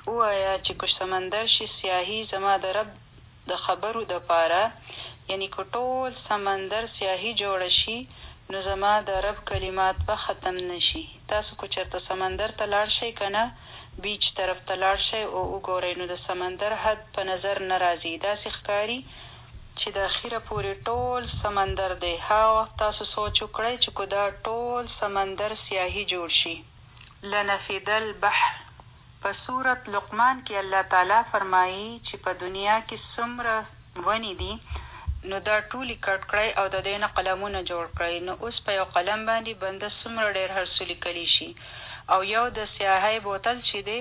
ووایه چې که سمندر شي سیاهي زما د رب د خبرو دپاره، یعنی که ټول سمندر سیاهي جوړه شي نو زما د رب کلمات به ختم نشي. تاسو که چېرته سمندر ته لاړ شئ که نه، بیچ طرف ته لاړ شئ او وګورئ نو د سمندر حد په نظر نه راځي. داسې ښکاري چې د اخره پورې ټول سمندر دی. هغه وخت تاسو سوچ وکړئ چې که دا ټول سمندر سیاهي جوړ شي. لنفد البحر په سورت لقمان کې الله تعالی فرمایي چې په دنیا کې څومره ونې دي نو دا ټولې کټ کړئ او د دې نه قلمونه جوړ کړئ. نو اوس په یو قلم باندې بنده څومره ډېر هر څه لیکلی شي. او یو د سیاهۍ بوتل چې دی،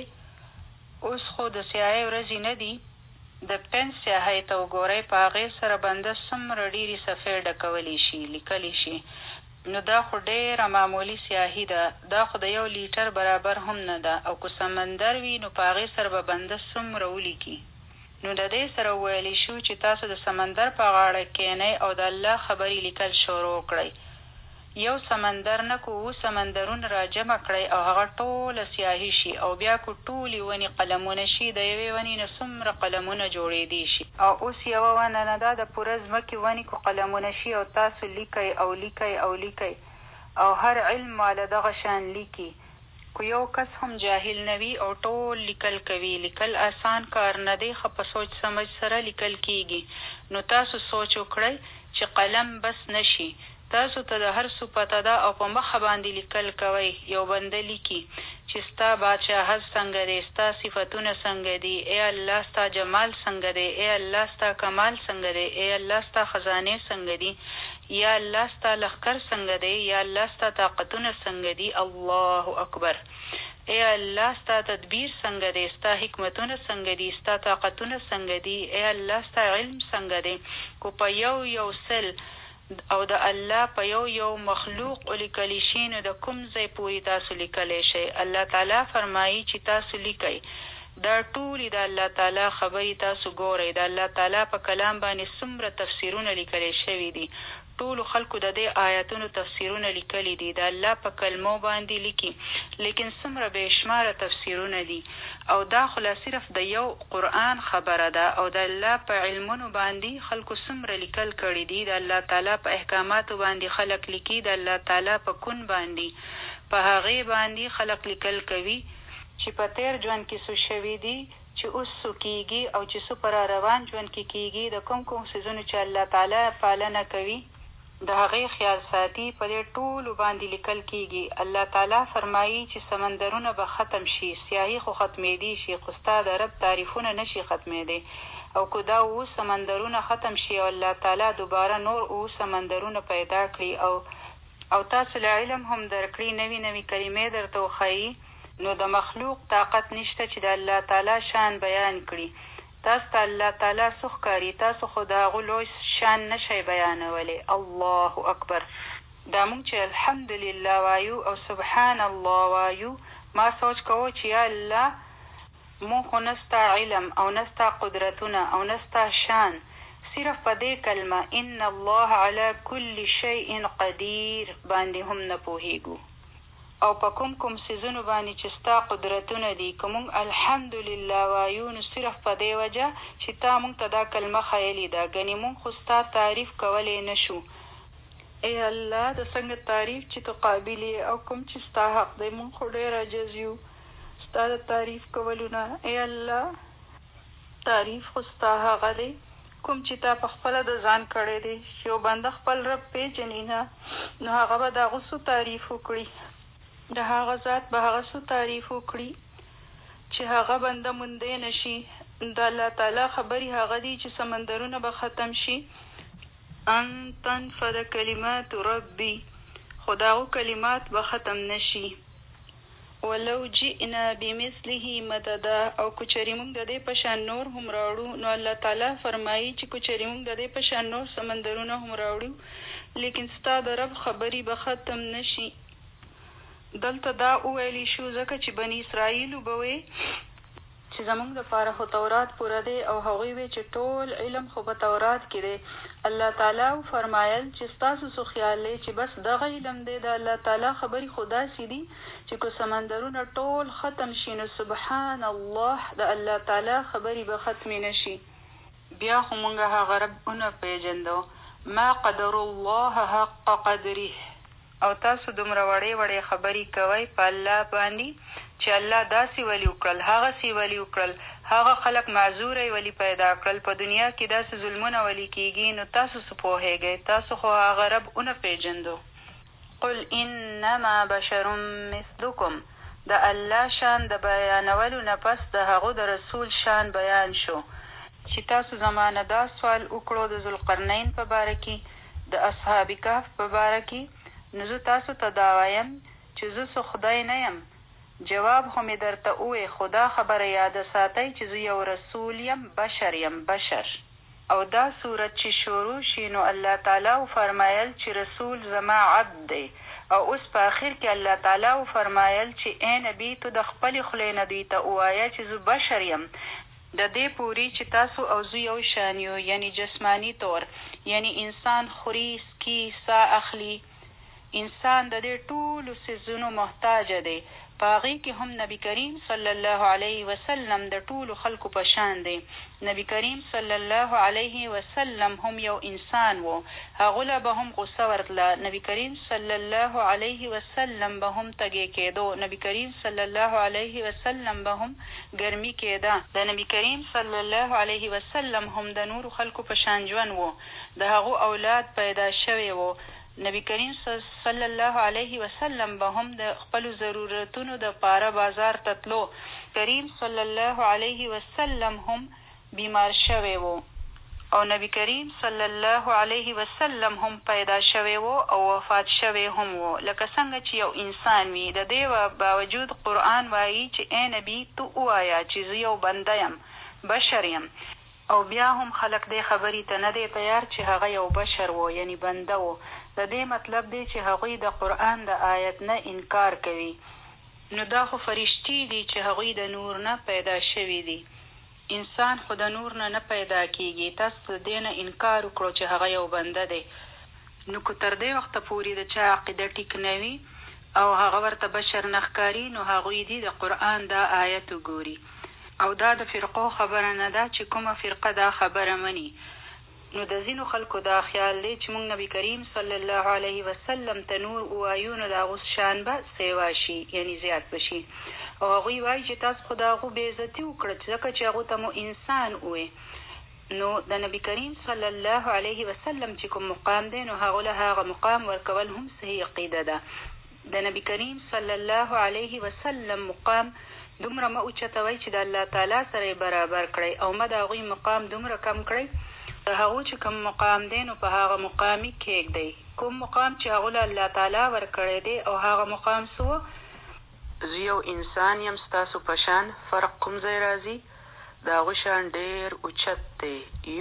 اوس خو د سیاهۍ ورځې نه دي، د پن سیاهۍ ته وګورئ، په هغې سره بنده څومره ډېرې صفحې ډکولی شي، لیکلی شي. نو دا خو ډېره معمولي سیاهي ده، دا خو د 1 لیټر برابر هم نه ده. او که سمندر وي نو په هغې سره به بنده څومره ولیکي. نو د دې سره وویلی شو چې تاسو د سمندر په غاړه کښېنئ او د الله خبرې لیکل شروع کړئ. یو سمندر نه که 7 سمندرونه را جمع کړئ او هغه ټوله سیاهي شي، او بیا که ټولې ونې قلمونه شي، د یوې ونې نه څومره قلمونه جوړېدی شي. او اوس یوه ونه نه ده، د پوره ځمکې ونې که قلمونه شي او تاسو لیکئ او لیکئ او لیکئ او هر علم والا دغه شان لیکي. که یو کس هم جاهل نه وي او ټول لیکل کوي، لیکل آسان کار نه دی، ښه په سوچ سمج سره لیکل کېږي. نو تاسو سوچ وکړئ چې قلم بس نشي، تاسو ته د هر څه پته ده او په مخه باندې لیکل کوئ. یو بنده لیکي چې ستا بادشاهت څنګه دی، ستا صفتونه څنګه دي، ای الله ستا جمال څنګه دی، ای الله ستا کمال څنګه دی، ای الله ستا خزانې څنګه دي، یا الله ستا لښکر څنګه دی، یا الله ستا طاقتونه څنګه دي. الله اکبر. ای الله ستا تدبیر څنګه دی، ستا حکمتونه څنګه دي، ستا طاقتونه څنګه دي، ای الله ستا علم څنګه دی. که په یو سل او د الله په یو مخلوق ولیکلی شي نو د کوم ځای پورې تاسو لیکلی شئ. الله تعالی فرمایي چې تاسو لیکئ. دا ټولې د الله تعالی خبرې تاسو ګورئ. د الله تعالی په کلام باندې څومره تفسیرونه لیکلی شوي دي. ټولو خلکو د دې آیاتونو تفسیرونه لیکلي دي، د الله په کلمو باندې لیکي، لیکن څومره بې شماره تفسیرونه دي. او دا خو لا صرف د یو قرآن خبره ده. او د الله په علمونو باندې خلکو څومره لیکل کړي دي. د الله تعالی په احکاماتو باندې خلک لیکي، د الله تعالی په کون باندې، په هغې باندې خلک لیکل کوي چې په تیر ژوند کې څه شوي دي، چې اوس څه کېږي، او چې څه په را روان ژوند کې کېږي. د کوم څیزونو چې الله تعالی پالنه کوي د هغې خیال ساتي، په دې ټولو باندې لیکل کېږي. الله تعالی فرمایي چې سمندرونه به ختم شي، سیاهي خو ختمېدی شي، خو ستا د رب تعریفونه نشي ختمېدی. او که دا 7 سمندرونه ختم شي او الله تعالی دوباره نور 7 سمندرونه پیدا کړي او تاسو له علم هم درکړي، نوې کلمې درته وښایي، نو د مخلوق طاقت نشته چې د الله تعالی شان بیان کړي. تاسو ته الله تعالی څه ښکاري، تاسو خو د هغو لوی شان نشئ بیانولی. الله اکبر. دا مونږ چې الحمدلله وایو او سبحان الله وایو، ما سوچ کوو چې یا الله مونږ خو نه ستا علم او نه ستا قدرتونه او نه ستا شان، صرف په دې کلمه ان الله علی کل شیء قدیر باندې هم نه پوهیږو. او په کوم څیزونو باندې چې ستا قدرتونه دي، که مونږ الحمدلله وایو نو صرف په دې وجه چې تا مونږ ته دا کلمه ښیلې ده، ګنې مونږ خو ستا تعریف کولی نه شو. ای الله د څنګه تعریف چې تو قابل یې، او کوم چې ستا حق دی، مونږ خو ډېر عاجز یو ستا د تعریف کولو نه. ای الله تعریف خو ستا هغه دی کوم چې تا په خپله د ځان کړی دی. چې یو بنده خپل رب پیژني نه، نو هغه به د هغه څه تعریف وکړي، د هغه ذات به هغه څه تعریف وکړي چې هغه بنده موندی نه شي. د الله تعالی خبرې هغه دي چې سمندرونه به ختم شي. ان تنفد کلمات ربي، خو د هغو کلمات به ختم نه شي. ولو جئنا بمثله مددا، او که چېرې موږ د دې په شان نور هم راوړو، نو الله تعالی فرمایي چې که چېرې موږ د دې په شان نور سمندرونه هم راوړو، لیکن ستا د رب خبرې به ختم نه شي. دلته دا وویلی شو ځکه چې بني اسرائیلو به وی چې زمونږ دپاره خو تورات پوره دی او هغوی وی چې ټول علم خو په تورات کې دی. الله تعالی فرمایل چې ستاسو څه خیال دی چې بس دغه علم دی؟ د الله تعالی خبرې خو داسې دي چې که سمندرونه ټول ختم شي نو سبحان الله د الله تعالی خبرې به ختمې نه شي. بیا خو مونږ هغه رب ونه پیژندو. ما قدر الله حق قدره. او تاسو دومره وړې وړې خبرې کوئ په الله باندې چې الله داسې ولي وکړل، هغسې ولي وکړل، هغه خلق معذوره یې ولي پیدا کړل، په دنیا کې داسې ظلمونه ولي کېږي. نو تاسو څه پوهېږئ؟ تاسو خو هغه رب ونه پیژندو. قل انما بشر مثلکم. د الله شان د بیانولو نه پس د هغو د رسول شان بیان شو. چې تاسو زمانه دا سوال وکړو د ذوالقرنین په باره کې، د اصحاب کهف په باره کې، نو زه تاسو ته دا وایم چې زه څه خدای نه یم. جواب خو مې درته ووی، خو دا خبره یاده ساتئ چې زه یو رسول یم، بشر یم، بشر. او دا صورت چې شروع شي نو الله تعالی فرمایل چې رسول زما عبد دی. او اوس په آخر کې الله تعالی فرمایل چې ای نبي تو د خپلې خولې نه دوی ته ووایه چې زه بشر یم. د دې پورې چې تاسو او زه یو شان یو، یعنی جسمانی طور، یعنی انسان خوري، سکي، ساه اخلي. انسان د دې ټولو څیزونو محتاج دی. په هغې کې هم نبی کریم صلی الله علیه وسلم د ټولو خلکو په شان دی. نبی کریم صلی الله علیه وسلم هم یو انسان و. هغو له به هم غصه ورتله. نبی کریم صلی الله علیه وسلم به هم تږی کېدو. نبی کریم صلی الله علیه وسلم به هم ګرمي کېده. د نبی کریم صلی الله علیه وسلم هم د نورو خلکو په شان ژوند و. د هغو اولاد پیدا شوی و. نبی کریم صلی الله علیه وسلم به هم د خپلو ضرورتونو د پاره بازار ته تلو. کریم صلی الله علیه وسلم هم بیمار شوی و او نبی کریم صلی الله علیه وسلم هم پیدا شوی و او وفات شوی هم و. لکه څنګه چې یو انسان وي. د دې باوجود قرآن وایي چې ای نبی تو ووایه چې زه یو بنده یم، بشر یم. او بیا هم خلق دې خبرې ته نه دی تیار چې هغه یو بشر و، یعنی بنده و. د دې مطلب دی چې هغوی د قرآن د آیت نه انکار کوي. نو دا خو فرشتي دي چې هغوی د نور نه پیدا شوي دي. انسان خو د نور نه پیدا کېږي. تاسو د دې نه انکار وکړو چې هغه یو بنده دی. نو که تر دې وخته پورې د چا عقیده ټیک نه وي او هغه ورته بشر نه ښکاري، نو هغوی دي د قرآن دا آیت وګوري. او دا د فرقو خبره نه ده چې کومه فرقه دا خبره مني. نو د ځینو خلکو دا خیال دی چې موږ نبی کریم صلی الله علیه وسلم ته نور ووایو نو د هغو شان به سیوا شي، یعنی زیات بشي. او هغوی وایي چې تاسو خو د هغو بېعزتي وکړه ځکه چې هغو ته مو انسان ووی. نو د نبی کریم صلی الله علیه وسلم چې کوم مقام دی نو هغو له هغه مقام ورکول هم صحیح عقیده ده. د نبی کریم صلی الله علیه وسلم مقام دومره مه اوچتوئ چې د الله تعالی سره یې برابر کړئ، او مه د هغوی مقام دومره کم کړئ. د هغو چې کوم مقام دی نو په هغه مقام یې کېږدئ. کوم مقام چې هغو له الله تعالی ورکړی دی او هغه مقام څه و؟ زه یو انسان یم ستاسو په شان. فرق کوم ځای راځي؟ د هغو شان ډېر اوچت دی.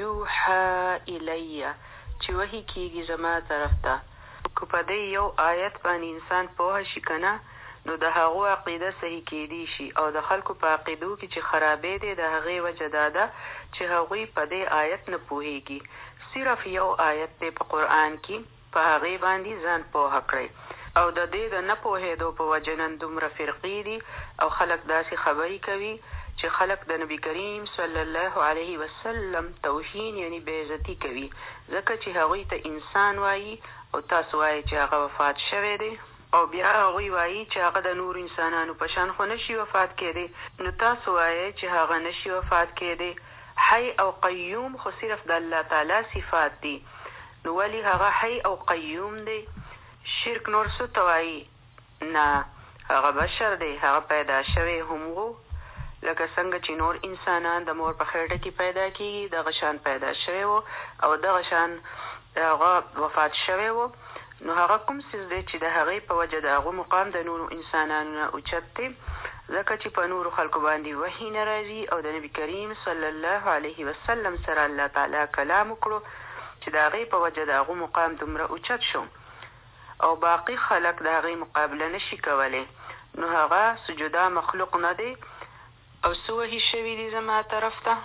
یوحا الیه، چې وحي کېږي زما طرف ته. که په دې یو آیت باندې انسان پوه شي که نه، نو د هغو عقیده صحیح کېدی شي. او د خلکو په عقیدو کې چې خرابې دی د هغې وجه دا ده چې هغوی په دې آیت نه پوهېږي. صرف یو آیت دی په قرآن کې، په هغې باندې ځان پوهه کړئ. او د دې د نه پوهېدو په وجه نن دومره فرقې دي او خلک داسې خبرې کوي چې خلک د نبی کریم صلی الله علیه وسلم توهین یعنی بېعزتي کوي، ځکه چې هغوی ته انسان وایي او تاسو وایي چې هغه وفات شوی دی. او بیا هغوی وایي چې هغه د نور انسانانو په شان خو نشي وفات کېدی. نو تاسو وایئ چې هغه نشي وفات کېدی. حی او قیوم خو صرف د الله تعالی صفات دي. نو ولې هغه حی او قیوم دی؟ شرک نور څه ته وایي؟ نه، هغه بشر دی، هغه پیدا شوی هم و. لکه څنګه چې نور انسانان د مور په خېټه کې پیدا کېږي دغه شان پیدا شوی و او دغه شان هغه وفات شوی و. نو هغه کوم څیز دی چې د هغې په وجه د هغو مقام د نورو انسانانو نه اوچت دی، ځکه چې په نورو خلکو باندې وحي نه راځي او د نبي کریم صلی الله علیه وسلم سره الله تعالی کلام وکړو چې د هغې په وجه د هغو مقام دومره اوچت شو او باقي خلک د هغې مقابله نشي کولی. نو هغه سجدا مخلوق نه دی او څه وحي شوي دي زما طرف ته؟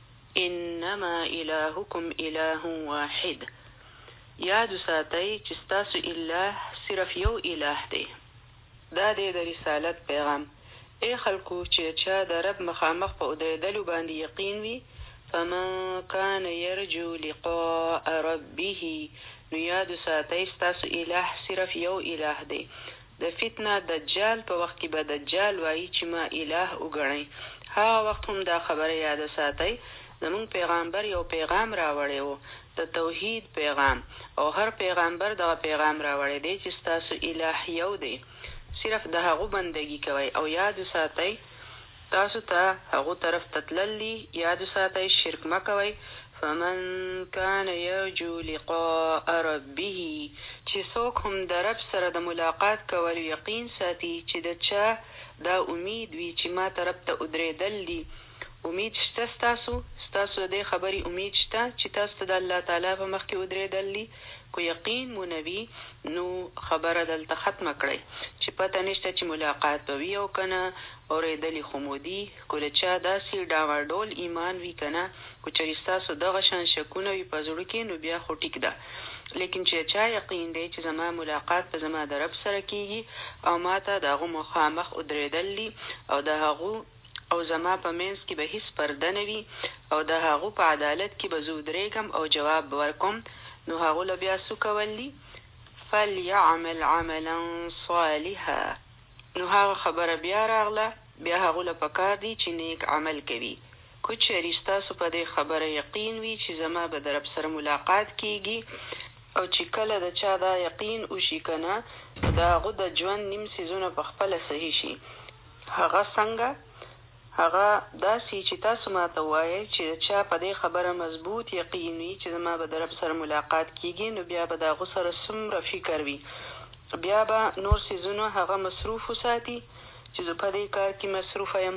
انما الهکم اله واحد، یاد ساتئ چې ستاسو اله صرف یو اله دی. دا دی د رسالت پیغام. ای خلکو چې چا د رب مخامخ په ودرېدلو باندې یقین وي، فمن کان یرجو لقاء ربه، نو یاد ساتئ ستاسو اله صرف یو اله دی. د فتنه دجال په وخت کې به دجال وایي چې ما اله وګڼئ. هغه وخت هم دا خبره یاد ساتئ، زمونږ پیغامبر یو پیغام راوړی و، د توحید پیغام، او هر پیغامبر دغه پیغام راوړی دی چې ستاسو اله یو دی، صرف د هغو بندگی کوئ. او یاد ساتئ تاسو ته هغو طرف ته تللی، یاد ساتئ شرک مه کوئ. فمن کان یرجو لقاء ربه، چې څوک هم د رب سره د ملاقات کولو یقین ساتي، چې د چا دا امید وي چې ما طرف ته ودرېدل دي. امید شته ستاسو د دې خبرې امید شته چې تاسو ته د الله تعالی په مخ کې ودرېدل دي؟ کو یقین مو نه وي نو خبره دلته ختمه کړئ چې پته نشته چې ملاقات به وي او که نه. اورېدلي خو مو دي، که له چا داسې ډاغډول ایمان وي که نه، که چېرې ستاسو دغه شان شکونه وي په زړه کې، نو بیا خو ټیک ده. لیکن چې چا یقین دی چې زما ملاقات په زما د رب سره کېږي او ما ته د هغو مخامخ ودرېدل دي او د هغو او زما په منځ کې به هیڅ پرده نه وي او د هغو په عدالت کې به زه ودرېږم او جواب ورکوم، نو هغو له بیا څه کول دي؟ فلیعمل عملا صالحا. نو هغه خبره بیا راغله، بیا هغو له پکار دي چې نیک عمل کوي. که چېرې ستاسو په دې خبره یقین وي چې زما به د رب سره ملاقات کېږي، او چې کله د چا دا یقین وشي که نه، د هغو د ژوند نیم څیزونه په خپله صحیح شي. هغه څنګه؟ هغه داسې چې تاسو ما ته ووایئ چې د چا په دې خبره مضبوط یقین وي چې زما به د رب سره ملاقات کېږي، نو بیا به د هغو سره څومره فکر وي، بیا به نور څیزونه هغه مصروف وساتي چې زه په دې کار کې مصروفه یم،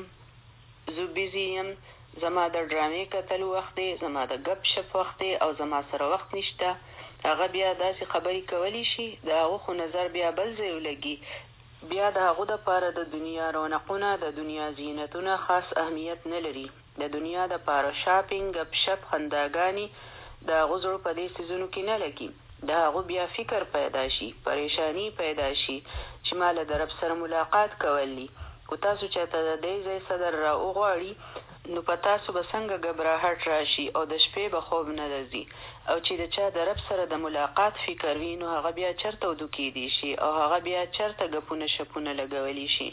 زه بیزي یم، زما د ډرامې کتلو وخت دی، زما د ګپ شپ وخت دی او زما سره وخت نشته. هغه بیا داسې خبرې کولی شي، د هغو خو نظر بیا بل ځای ولګي. بیا د هغو دپاره د دنیا رونقونه، د دنیا زینتونه خاص اهمیت نه لري. د دنیا دپاره شاپینګ، ګپ شپ، خنداګانې د هغو زړه په دې څیزونو کې نه لګي. د هغو بیا فکر پیدا شي، پریشانی پیدا شي چې ما له د رب سره ملاقات کولی. که تاسو چاته د دې ځای صدر را وغواړي، نو په تاسو به څنګه ګبراهټ راشي او د شپې به خوب نه درځي. او چې د چا د رب سره د ملاقات فکر وي، نو هغه بیا چرته ودو کېدی شي او هغه بیا چرته ګپونه شپونه لګولی شي.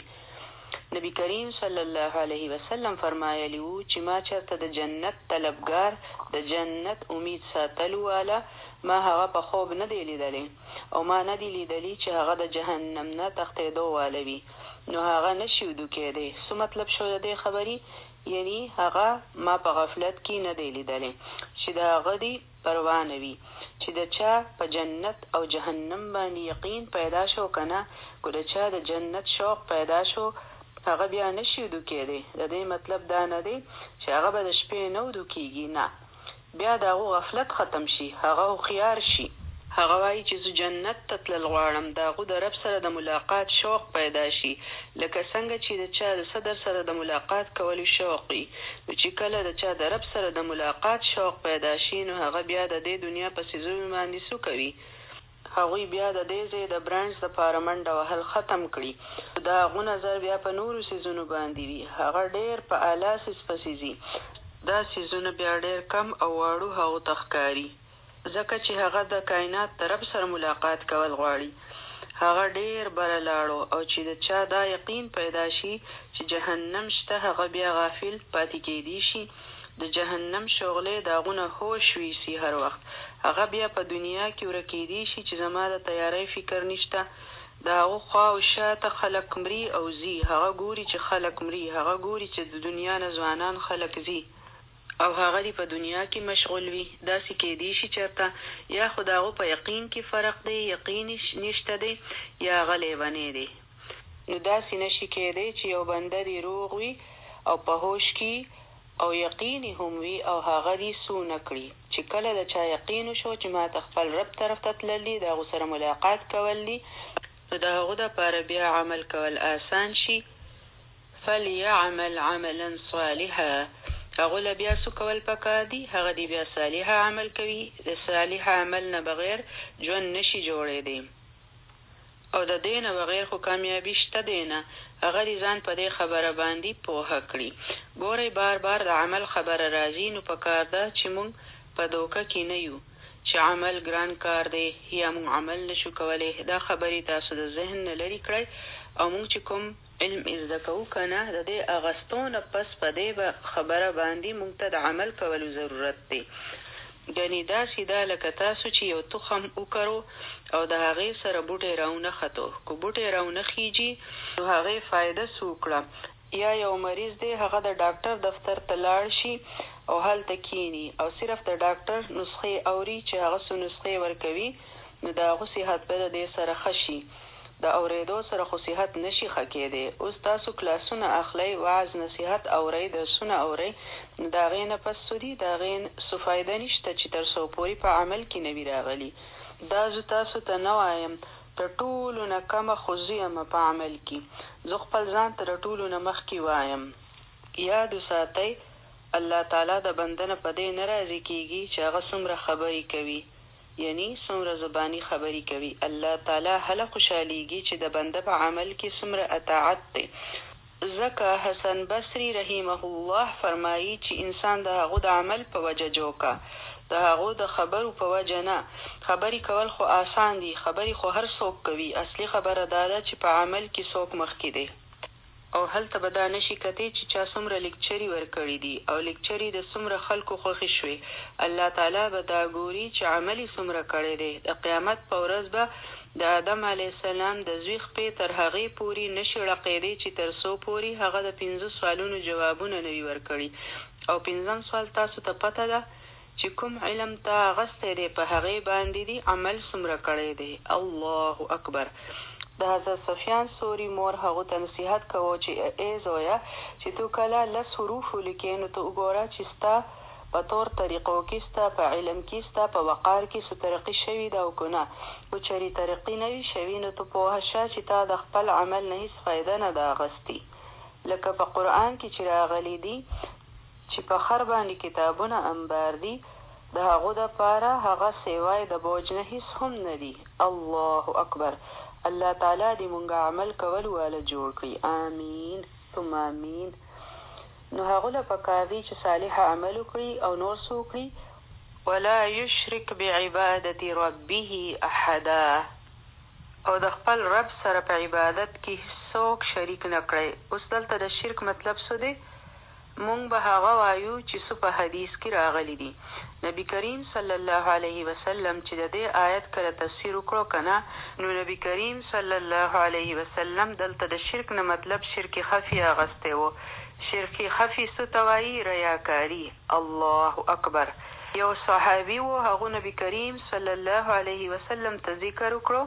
نبی کریم صلی الله علیه وسلم فرمایلی وو چې ما چرته د جنت طلبګار، د جنت امید ساتلو والا، ما هغه په خوب نه دی لیدلی او ما نه دی لیدلی چې هغه د جهنم نه تښتېدو والا وي، نو هغه نشي ودو کېدی. څه مطلب شو د دې خبرې؟ یعنی هغه ما په غفلت کې نه دی لیدلی چې د هغه دی پروا نه وي چې د چا په جنت او جهنم باندې یقین پیدا شو که نه. که د چا د جنت شوق پیدا شو، هغه بیا نشي ودو کېدی. د دې مطلب دا نه دی چې هغه به د شپې نه ودو کېږي، نه، بیا د هغو غفلت ختم شي، هغه هوښیار شي. هغه وایي چې زه جنت ته تلل غواړم، د هغو د رب سره د ملاقات شوق پیدا شي، لکه څنګه چې د چا د صدر سره د ملاقات کولو شوق وي. نو چې کله د چا د رب سره د ملاقات شوق پیدا شي، نو هغه بیا د دې دنیا په څیزونو باندې څه کوي؟ هغوی بیا د دې ځای د برانډ دپاره منډه وهل ختم کړي. د هغو نظر بیا په نورو څیزونو باندې وي، هغه ډېر په اعلی څیز پسې ځي. دا څیزونه بیا ډېر کم او واړو هغو ته ښکاري، ځکه چې هغه د کائنات د رب سره ملاقات کول غواړي. هغه ډېر بره لاړو، او چې د چا دا یقین پیدا شي چې جهنم شته، هغه بیا غافل پاتې کېدی شي. د جهنم شغلې د هغو نه هوش ویسي هر وخت. هغه بیا په دنیا کې ورکېدی شي چې زما د تیاری فکر نشته. د هغو خوا او شاته خلک مري او ځي. هغه ګوري چې خلک مري، هغه ګوري چې د دنیا نه ځوانان خلک ځي او هغه دی په دنیا کې مشغول وي. داسې کېدی شي چېرته یا خو د هغو په یقین کې فرق دی، یقین نشته دی، یا هغه لیونی دی. نو داسې نشي کېدی چې یو بنده دی روغ وي او په هوش کې او یقین هم وي او هغه دی سو نه کړي. چې کله د چا یقین وشو چې ما ته خپل رب طرف ته تللی، د هغو سره ملاقات کول دي، نو د هغو دپاره بیا عمل کول آسان شي. فلیعمل عملا صالحا، هغه له بیا څه کول پکار دي؟ هغه دی بیا صالح عمل کوي. د صالح عمل نه بغیر ژوند نشي جوړېدی، او د دې نه بغیر خو کامیابي شته دی نه. هغه دې ځان په دې خبره باندې پوهه کړي. ګورئ بار بار د عمل خبره راځي، نو پکار ده چې مونږ په دوکه کې نه یو چې عمل ګران کار دی یا مونږ عمل نشو کولی. دا خبرې تاسو د ذهن نه لرې کړئ، او مونږ چې کوم علم زده کوو که نه، د دې اغستو نه پس په دې خبره باندې مونږ ته د عمل کولو ضرورت دی. یعنې داسې ده لکه تاسو چې یو تخم وکرو او د هغې سره بوټی راونه خطو. که بوټی راونه خیجي نو هغې فایده څه وکړه؟ یا یو مریض دی، هغه د ډاکټر دفتر ته لاړ شي او هلته کینی او صرف د ډاکټر نسخې اوري چې هغه څه نسخې ورکوي، نو د هغه صحت به د دې سره ښه شي. د اورېدو سره خو صحت نشي ښه کېدی. اوس تاسو کلاسونه اخلئ، وعظ نصیحت اورئ، درسونه اورئ، نو د هغې نه پس څه دي؟ د هغې څه فایده نشته چې تر څو پورې په عمل کې نه وي راغلي. دا زه تاسو ته نه وایم، تر ټولو نه کمه خو زه یم په عمل کې. زه خپل ځان تر ټولو نه مخکې وایم. یاد وساتئ، الله تعالی د بنده نه په دې نه راضي کېږي چې هغه څومره خبرې کوي، یعنی څومره زبانی خبرې کوي. الله تعالی هله خوشحالیږي چې د بنده په عمل کې څومره اطاعت دی. ځکه حسن بصري رحمه الله فرمایي چې انسان د هغو د عمل په وجه جوکه، د هغو د خبرو په وجه نه. خبرې کول خو آسان دي، خبرې خو هر څوک کوي. اصلي خبره دا ده چې په عمل کې څوک مخکې دی. او هلته به دا نشي کتی چې چا څومره لیکچري ورکړي دي او لیکچري د څومره خلکو خوښې شوې. الله تعالی به دا ګوري چې عملي څومره کړی دی. د قیامت په ورځ به د آدم علیه السلام د زوی خپې تر هغې پورې نشي ړقېدی چې تر څو پورې هغه د 5 سوالونو جوابونه نه وي ورکړي. او 5م سوال تاسو ته پته ده چې کوم علم ته اغستی دی په هغې باندې دی عمل څومره کړی دی. الله اکبر. د حضرت سفیان ثوري مور هغو ته نصیحت کوو چې ای زویه، چې تو کله 10 حروف ولیکې نو ته وګوره چې ستا په طور طریقو کې، ستا په علم کې، ستا په وقار کې څه ترقي شوي ده او که نه. خو چېرې ترقي نه وي شوي نو ته پوهه شه چې تا د خپل عمل نه هېڅ فایده نه ده اغستې. لکه په قرآن کې چې راغلی دي چې په خر باندې کتابونه انبار دي، د هغو دپاره هغه سیوای د بوج نه هېڅ هم نه دي. الله اکبر. الله تعالی دې مونږ عمل کول واله جوړ کړي. آمین ثم آمین. نو هغو له پکار دي چې صالح عمل وکړي او نور څه وکړي؟ ولا یشرک بعبادت ربه احدا، او د خپل رب سره په عبادت کې څوک شریک نه کړي. اوس دلته د شرک مطلب څه دی؟ مونږ به هغه وایو چې څه په حدیث کې راغلی دي. نبی کریم صلی الله علیه وسلم چې د دې آیت کله تفسیر وکړو که نه، نو نبی کریم صلی الله علیه وسلم دلته د شرک نه مطلب شرک خفي اغستی و. شرک خفي څه ته وایي؟ ریاکاري. الله اکبر. یو صحابي و، هغو نبی کریم صلی الله علیه وسلم ته ذکر وکړو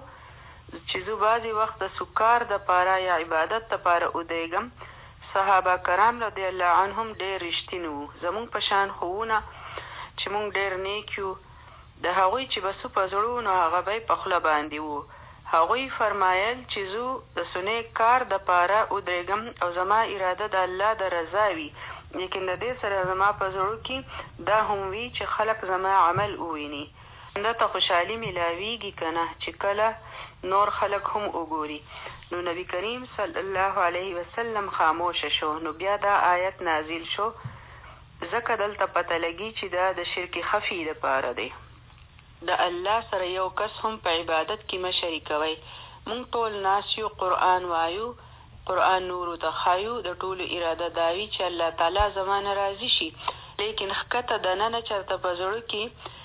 چې زه بعضې وخت د سکار دپاره یا عبادت دپاره ودیږم. صحابه کرام رضی الله عنهم ډېر رښتیني وو. زمونږ په شان ښوونه چې مونږ ډېر نیک یو، د هغوی چې به څه په زړه نو هغه به یې په خوله باندې وو. هغوی فرمایل چې زه د سنې کار دپاره ودرېږم او زما اراده د الله د رضا وي، لیکن د دې سره زما په زړه کې دا هم وي چې خلک زما عمل وویني. ده ته خوشحالي میلاویږي که نه چې کله نور خلک هم وګوري. نو نبی کریم صلی الله علیه وسلم خاموشه شو. نو بیا دا آیت نازل شو. ځکه دلته پته لګي چې دا د شرک خفي دپاره دی. د الله سره یو کس هم په عبادت کې مه شریکوئ. مونږ ټول ناست یو، قرآن وایو، قرآن نورو ته ښایو، د ټولو اراده دا وي چې الله تعالی زما نه راضي شي. لیکن ښکته دننه چېرته په زړه کې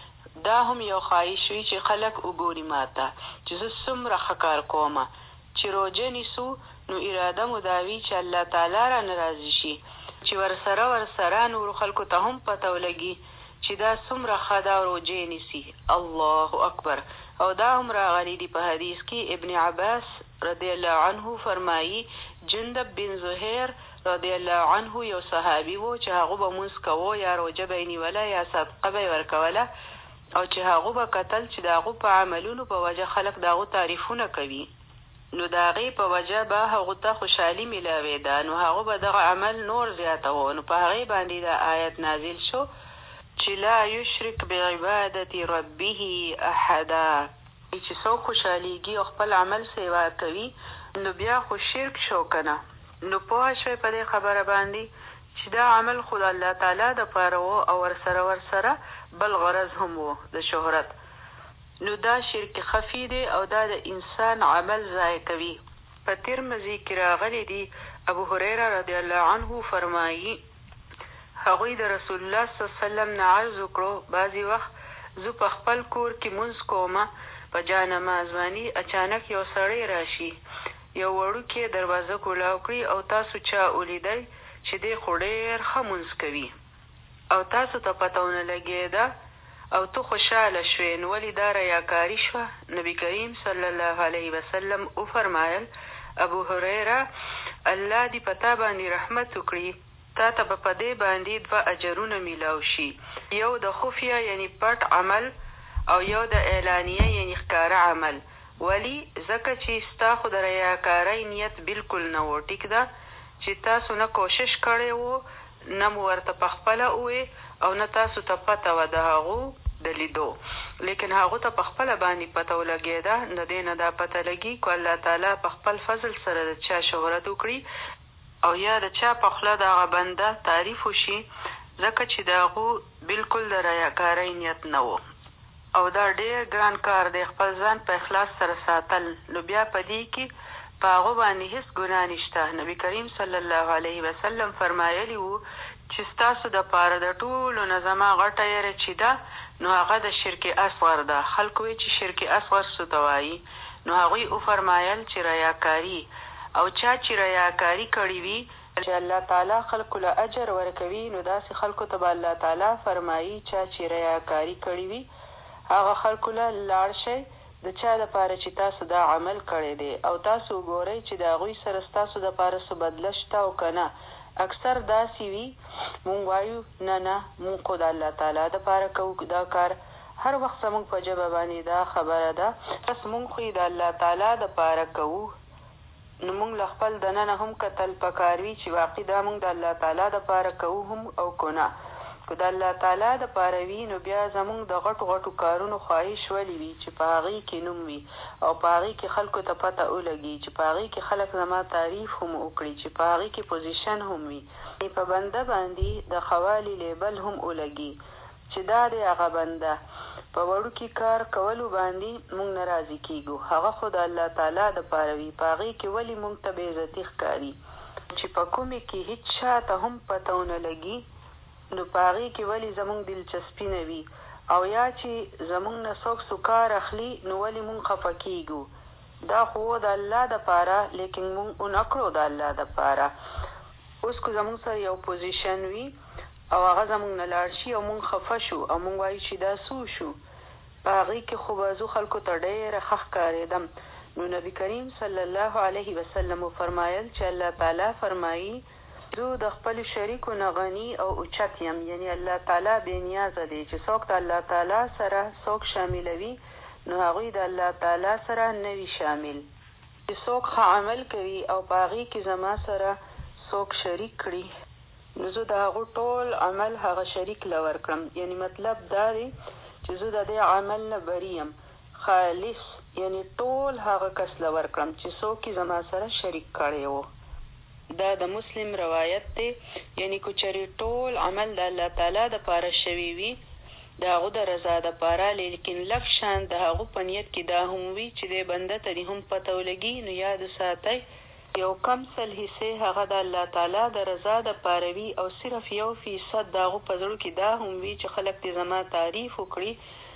دا هم یو خواهش وي چې خلک وګوري ماته چې زه څومره ښه کار کومه. چې روژه نیسو نو اراده مو دا وي چې الله تعالی را نه راضي شي، چې ورسره نورو خلکو ته هم پته ولګي چې دا څومره ښه ده روژې نیسي. الله اکبر. او دا هم راغلی دي په حدیث کې. ابن عباس رضی الله عنه فرمایي جندب بن زهیر رضی الله عنه یو صحابي و چې هغه به مونځ کوو یا روژه به یې نیوله یا صدقه به یې ورکوله، او چې هغه به کتل چې د هغو په عملونو په وجه خلک د هغو تعریفونه کوي. نو د هغې په وجه به هغو ته خوشحالي میلاوېده، نو هغو به دغه عمل نور زیاتوه. نو په هغې باندې دا آیت نازل شو چې لا یشرک بعبادت ربه احدا، چې څوک خوشحالیږي او خپل عمل سیوا کوي نو بیا خو شرک شو کنه. نو پوه شوی په دې خبره باندې چې دا عمل خو د الله تعالی دپاره و او ورسره بل غرض هم و د شهرت. نو دا شرک خفي دی او دا د انسان عمل ضایع کوي. په ترمذي کې راغلی دی، ابو هریره رضی الله عنه فرمایي هغوی د رسول الله صلی الله علیه وسلم نه عرض وکړو، بعضې وخت زه په خپل کور کې مونځ کومه، په جانماز باندې اچانک یو سړی راشي، یو وړوکی دروازه کولاو کړي او تاسو چا ولیدی چې دی خو ډېر ښه مونځ کوي او تاسو ته پته ونه لګېده او تو خوشحاله شوې، نو ولې دا ریاکاري شوه؟ نبي کریم صلی الله علیه وسلم وفرمایل ابو هریره الله دې په تا باندې رحمت وکړي، تا ته به په دې باندې 2 اجرونه میلاو شي، یو د خفیه یعنی پټ عمل او یو د اعلانیه یعنی ښکاره عمل. ولی ځکه چې ستا خو د ریاکارۍ نیت بالکل نه و، ټیک ده چې تاسو نه کوشش کړی و، نه مو ورته پخپله ووې او نه تاسو ته پته وه د هغو د لیدو، لیکن هغو ته پخپله باندې پته ولګېده. د دې نه دا پته لګي که الله تعالی په خپل فضل سره د چا شهرت وکړي او یا د چا په خوله د هغه بنده تعریف وشي، ځکه چې د هغو بالکل د ریاکارۍ نیت نه و. او دا ډېر ګران کار دی خپل ځان په اخلاص سره ساتل. نو بیا په دې کې په هغو باندې هېڅ ګناه نشته. نبي کریم صلی الله علیه وسلم فرمایلی وو چې ستاسو دپاره د ټولو نه زما غټه یره چې ده نو هغه د شرک اصغر ده. خلکو وی چې شرک اصغر څه ته وایي؟ نو هغوی وفرمایل چې ریاکاري، او چا چې ریاکاري کړې وي چې الله تعالی خلکو له اجر ورکوي، نو داسې خلکو ته به الله تعالی فرمایي چا چې ریاکاري کړې وي هغه خلکو له لاړ شئ د چا دپاره چې تاسو دا عمل کړی دی او تاسو وګورئ چې د هغوی سره ستاسو دپاره څه بدله شته او که نه. اکثر داسې وي مونږ وایو نه مونږ خو د الله تعالی دپاره کوو دا کار، هر وخت زمونږ په ژبه باندې دا خبره ده بس مونږ خو یې د الله تعالی دپاره کوو. نو مونږ له خپل دننه هم کتل پکار وي چې واقع دا مونږ د الله تعالی دپاره کوو هم او که نه. که د الله تعالی دپاره وي نو بیا زمونږ د غټو کارونو خواهش ولې وي چې په هغې کې نوم وي او په هغې کې خلکو ته پته ولګي، چې په هغې کې خلک زما تعریف هم وکړي، چې په هغې کې پوزیشن هم وي، په بنده باندې د خوالي لیبل هم ولګي چې دا دی هغه بنده. په وړوکي کار کولو باندې مونږ نه راضي کېږو، هغه خو د الله تعالی دپاره وي، په هغې کې ولې مونږ ته بېعزتي ښکاري چې په کومې کې هېڅ چا ته هم پته ونه لګي، نو په هغې کې ولې زمونږ دلچسپي نه وي، او یا چې زمونږ نه څوک سکار اخلي نو ولې مونږ خفه کېږو. دا خو د الله دپاره، لیکن مونږ ونه کړو د الله دپاره. اوس که زمونږ سره یو پوزیشن وي او هغه زمونږ نه لاړ شي او مونږ خفه شو او مونږ وایو چې دا څو شو، په هغې کې خو به زه خلکو ته ډېره ښه ښکارېدم. نو نبي کریم صلی الله علیه وسلم وفرمایل چې الله تعالی فرمایي زه د خپلو شریکو نه غني او اوچت یم، یعنی الله تعالی بې نیازه دی چې څوک د الله تعالی سره څوک شاملوي نو هغوی د الله تعالی سره نه وي شامل. چې څوک ښه عمل کوي او په هغې کې زما سره څوک شریک کړي نو زه د هغو ټول عمل هغه شریک له ورکړم. یعنی مطلب دا دی چې زه د دې عمل نه بری یم، خالص یعنی ټول هغه کس له ورکړم چې څوک یې زما سره شریک کړی و. دا د مسلم روایت دی. یعنی که چېرې ټول عمل د الله تعالی دپاره شوي وي د هغو د رضا دپاره، لیکن لږ شان د هغو په نیت کې دا هم وي چې دې بنده ته دې هم پته ولګي، نو یاد ساتئ یو کم سل حصې هغه د الله تعالی د رضا دپاره وي او صرف 1% د هغو په زړو کې دا هم وي چې خلک دې زما تعریف وکړي،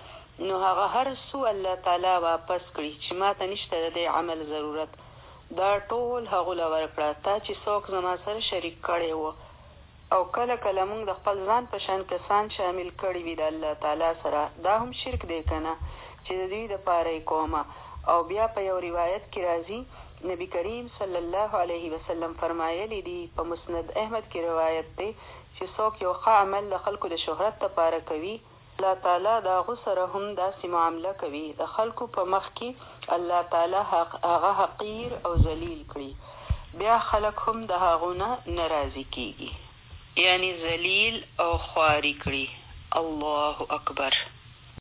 نو هغه هر څو الله تعالی واپس کړي چې ما ته نشته د دې عمل ضرورت، دا ټول هغو له ورکړه تا چې څوک زما سره شریک کړی و. او کله مونږ د خپل ځان په شان کسان شامل کړي وي د الله تعالی سره، دا هم شرک دی که نه چې د دوی دپاره یې کومه. او بیا په یو روایت کې راځي نبی کریم صلی الله علیه وسلم فرمایلی دی، په مسند احمد کې روایت دی چې څوک یو ښه عمل د خلکو د شهرت دپاره کوي الله تعالی د هغو سره هم داسې معامله کوي د خلکو په مخ کې الله تعالی هغه حقیر او ذلیل کړي بیا خلک هم د هغو نه راضي کېږي یعنی ذلیل او خواري کړي الله اکبر